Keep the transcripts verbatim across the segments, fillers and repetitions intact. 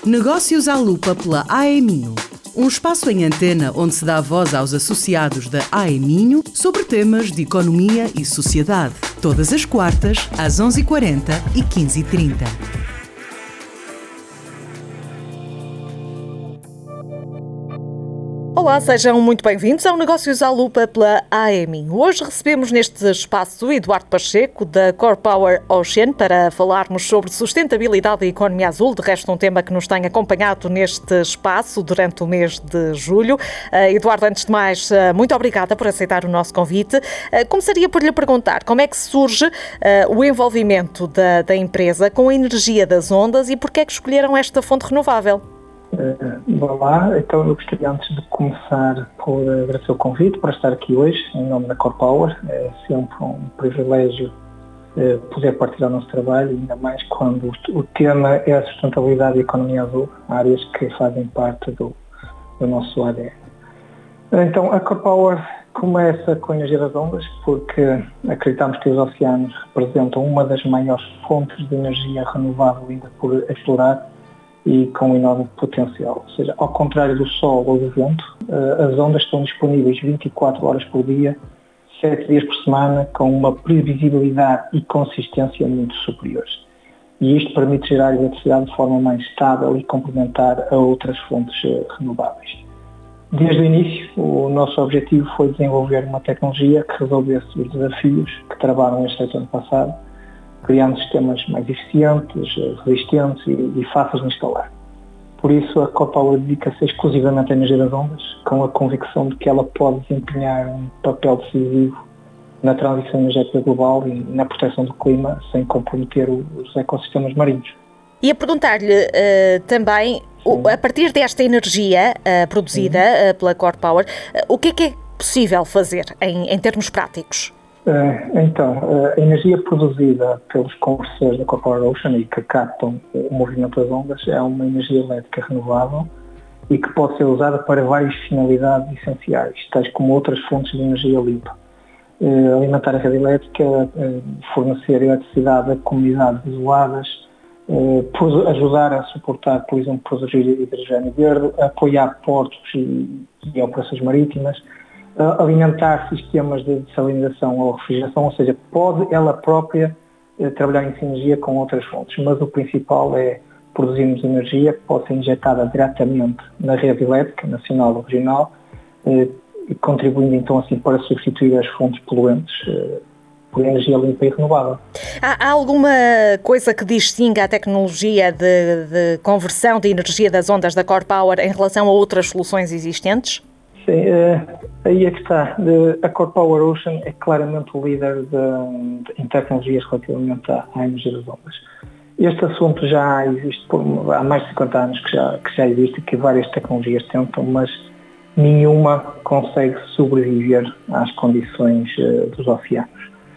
Negócios à Lupa pela A E Minho. Um espaço em antena onde se dá voz aos associados da A E Minho sobre temas de economia e sociedade. Todas as quartas, às onze e quarenta e quinze e trinta. Olá, sejam muito bem-vindos ao Negócios à Lupa pela A E Minho. Hoje recebemos neste espaço Eduardo Pacheco, da CorPower Ocean, para falarmos sobre sustentabilidade e economia azul, de resto um tema que nos tem acompanhado neste espaço durante o mês de julho. Uh, Eduardo, antes de mais, uh, muito obrigada por aceitar o nosso convite. Uh, começaria por lhe perguntar como é que surge uh, o envolvimento da, da empresa com a energia das ondas e porquê é que escolheram esta fonte renovável? Uh, Olá, então eu gostaria antes de começar por agradecer o convite para estar aqui hoje em nome da CorPower. É sempre um privilégio uh, poder partilhar o nosso trabalho, ainda mais quando o, o tema é a sustentabilidade e a economia azul, áreas que fazem parte do, do nosso A D N. Então a CorPower começa com a energia das ondas porque acreditamos que os oceanos representam uma das maiores fontes de energia renovável ainda por explorar e com enorme potencial. Ou seja, ao contrário do sol ou do vento, as ondas estão disponíveis vinte e quatro horas por dia, sete dias por semana, com uma previsibilidade e consistência muito superiores. E isto permite gerar eletricidade de forma mais estável e complementar a outras fontes renováveis. Desde o início, o nosso objetivo foi desenvolver uma tecnologia que resolvesse os desafios que travaram este setor ano passado, criando sistemas mais eficientes, resistentes e, e fáceis de instalar. Por isso, a CorPower dedica-se exclusivamente à energia das ondas, com a convicção de que ela pode desempenhar um papel decisivo na transição energética global e na proteção do clima, sem comprometer os ecossistemas marinhos. E a perguntar-lhe uh, também, o, a partir desta energia uh, produzida uh, pela CorPower, uh, o que é que é possível fazer em, em termos práticos? Então, a energia produzida pelos conversores da CorPower Ocean e que captam o movimento das ondas é uma energia elétrica renovável e que pode ser usada para várias finalidades essenciais, tais como outras fontes de energia limpa. Alimentar a rede elétrica, fornecer eletricidade a comunidades isoladas, ajudar a suportar, por exemplo, produzir hidrogênio verde, apoiar portos e, e operações marítimas, alimentar sistemas de desalinização ou refrigeração, ou seja, pode ela própria eh, trabalhar em sinergia com outras fontes, mas o principal é produzirmos energia que possa ser injetada diretamente na rede elétrica nacional ou regional, eh, contribuindo então assim para substituir as fontes poluentes eh, por energia limpa e renovável. Há, há alguma coisa que distinga a tecnologia de, de conversão de energia das ondas da CorPower em relação a outras soluções existentes? Sim, aí é que está. A CorPower Ocean é claramente o líder de, de, em tecnologias relativamente à, à energia das ondas. Este assunto já existe por, há mais de cinquenta anos que já, que já existe, que várias tecnologias tentam, mas nenhuma consegue sobreviver às condições uh, dos oceanos.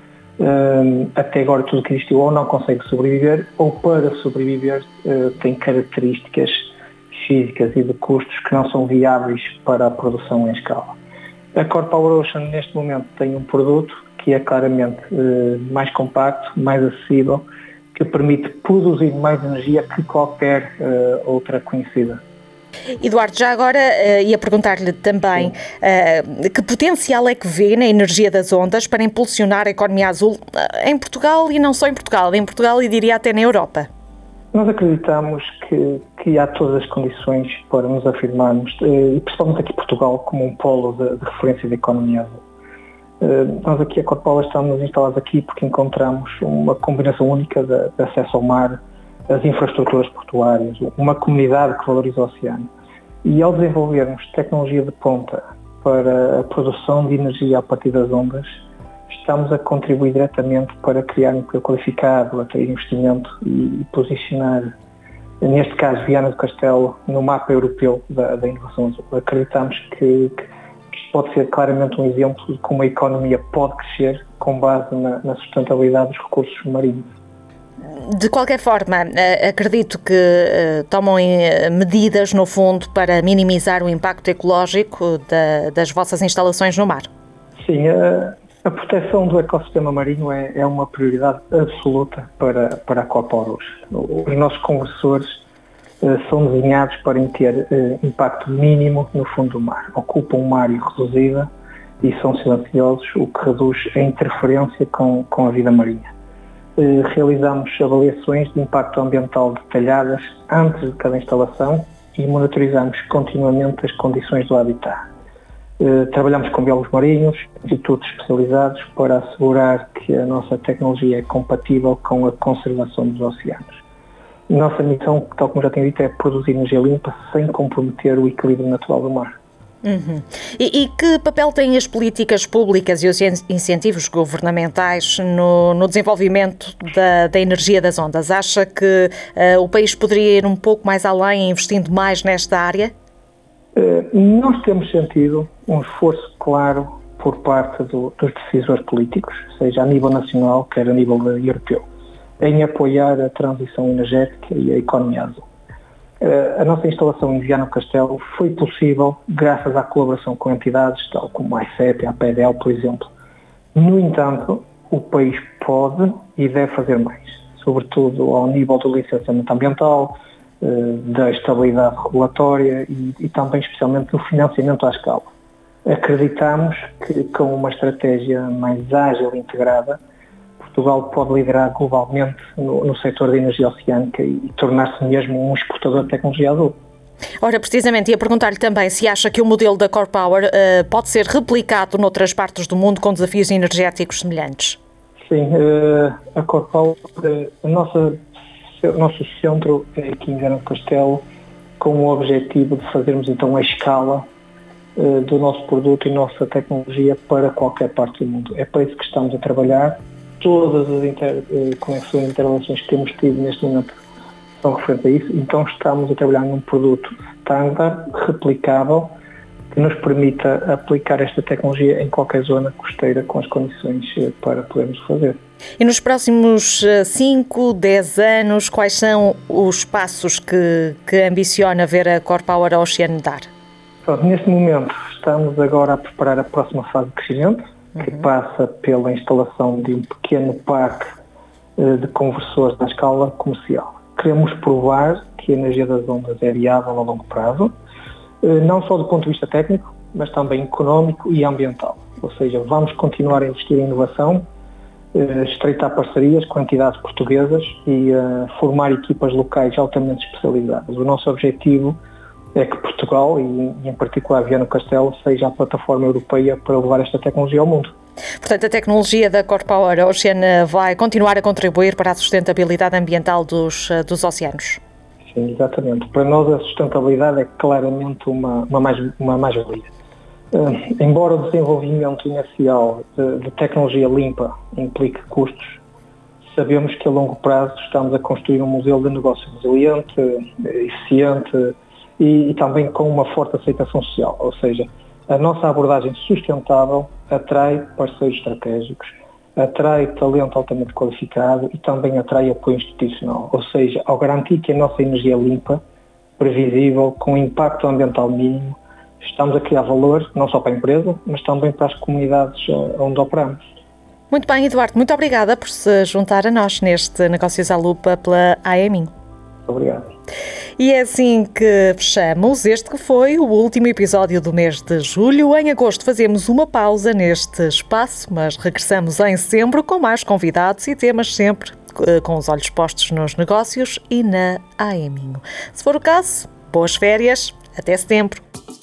Uh, até agora tudo que existiu ou não consegue sobreviver, ou para sobreviver uh, tem características físicas e de custos que não são viáveis para a produção em escala. A CorPower Ocean neste momento tem um produto que é claramente eh, mais compacto, mais acessível, que permite produzir mais energia que qualquer eh, outra conhecida. Eduardo, já agora uh, ia perguntar-lhe também uh, que potencial é que vê na energia das ondas para impulsionar a economia azul uh, em Portugal e não só em Portugal, em Portugal e diria até na Europa? Nós acreditamos que, que há todas as condições para nos afirmarmos, e principalmente aqui em Portugal, como um polo de, de referência da economia azul. Nós aqui, a CorPower, estamos instalados aqui porque encontramos uma combinação única de, de acesso ao mar, as infraestruturas portuárias, uma comunidade que valoriza o oceano. E ao desenvolvermos tecnologia de ponta para a produção de energia a partir das ondas, estamos a contribuir diretamente para criar um emprego qualificado, atrair investimento e posicionar, neste caso, Viana do Castelo, no mapa europeu da, da inovação azul. Acreditamos que, que isto pode ser claramente um exemplo de como a economia pode crescer com base na, na sustentabilidade dos recursos marinhos. De qualquer forma, acredito que tomam medidas, no fundo, para minimizar o impacto ecológico da, das vossas instalações no mar. Sim, a, a proteção do ecossistema marinho é, é uma prioridade absoluta para, para a CorPower. Os nossos conversores são desenhados para ter impacto mínimo no fundo do mar. Ocupam uma área reduzida e são silenciosos, o que reduz a interferência com, com a vida marinha. Realizamos avaliações de impacto ambiental detalhadas antes de cada instalação e monitorizamos continuamente as condições do habitat. Trabalhamos com biólogos marinhos, institutos especializados para assegurar que a nossa tecnologia é compatível com a conservação dos oceanos. Nossa missão, tal como já tenho dito, é produzir energia limpa sem comprometer o equilíbrio natural do mar. Uhum. E, e que papel têm as políticas públicas e os incentivos governamentais no, no desenvolvimento da, da energia das ondas? Acha que uh, o país poderia ir um pouco mais além, investindo mais nesta área? Uh, nós temos sentido um esforço claro por parte do, dos decisores políticos, seja a nível nacional, quer a nível europeu, em apoiar a transição energética e a economia azul. A nossa instalação em Viana do Castelo foi possível graças à colaboração com entidades tal como a I C E P, a P D L, por exemplo. No entanto, o país pode e deve fazer mais, sobretudo ao nível do licenciamento ambiental, da estabilidade regulatória e, e também especialmente do financiamento à escala. Acreditamos que com uma estratégia mais ágil e integrada, Portugal pode liderar globalmente no, no setor da energia oceânica e, e tornar-se mesmo um exportador de tecnologia azul. Ora, precisamente, ia perguntar-lhe também se acha que o modelo da CorPower uh, pode ser replicado noutras partes do mundo com desafios energéticos semelhantes. Sim, uh, a CorPower, uh, a nossa, o nosso centro é aqui em Viana do Castelo, com o objetivo de fazermos então a escala uh, do nosso produto e nossa tecnologia para qualquer parte do mundo. É para isso que estamos a trabalhar. Todas as inter, conexões e interrelações que temos tido neste momento são referentes a isso, então estamos a trabalhar num produto standard, replicável, que nos permita aplicar esta tecnologia em qualquer zona costeira com as condições para podermos fazer. E nos próximos cinco, dez anos, quais são os passos que, que ambiciona ver a CorPower Ocean dar? Pronto, neste momento estamos agora a preparar a próxima fase de crescimento, que passa pela instalação de um pequeno parque de conversores na escala comercial. Queremos provar que a energia das ondas é viável a longo prazo, não só do ponto de vista técnico, mas também económico e ambiental. Ou seja, vamos continuar a investir em inovação, estreitar parcerias com entidades portuguesas e formar equipas locais altamente especializadas. O nosso objetivo é que Portugal, e em particular Viana do Castelo, seja a plataforma europeia para levar esta tecnologia ao mundo. Portanto, a tecnologia da CorPower Ocean vai continuar a contribuir para a sustentabilidade ambiental dos, dos oceanos? Sim, exatamente. Para nós a sustentabilidade é claramente uma, uma mais, uma mais-valia. Uh, embora o desenvolvimento inicial de, de tecnologia limpa implique custos, sabemos que a longo prazo estamos a construir um modelo de negócio resiliente, eficiente, E, e também com uma forte aceitação social, ou seja, a nossa abordagem sustentável atrai parceiros estratégicos, atrai talento altamente qualificado e também atrai apoio institucional, ou seja, ao garantir que a nossa energia é limpa, previsível, com impacto ambiental mínimo, estamos a criar valor não só para a empresa, mas também para as comunidades onde operamos. Muito bem, Eduardo, muito obrigada por se juntar a nós neste Negócios à Lupa pela A E M I N. Obrigado. E é assim que fechamos este que foi o último episódio do mês de julho. Em agosto fazemos uma pausa neste espaço, mas regressamos em setembro com mais convidados e temas sempre com os olhos postos nos negócios e na A E M I N. Se for o caso, boas férias, até setembro.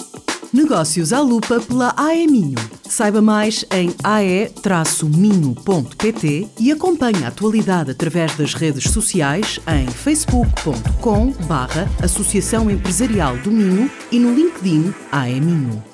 Negócios à Lupa pela A E M I N. Saiba mais em a e minho ponto pt e acompanhe a atualidade através das redes sociais em facebook ponto com barra Associação Empresarial do Minho e no LinkedIn A E M I N.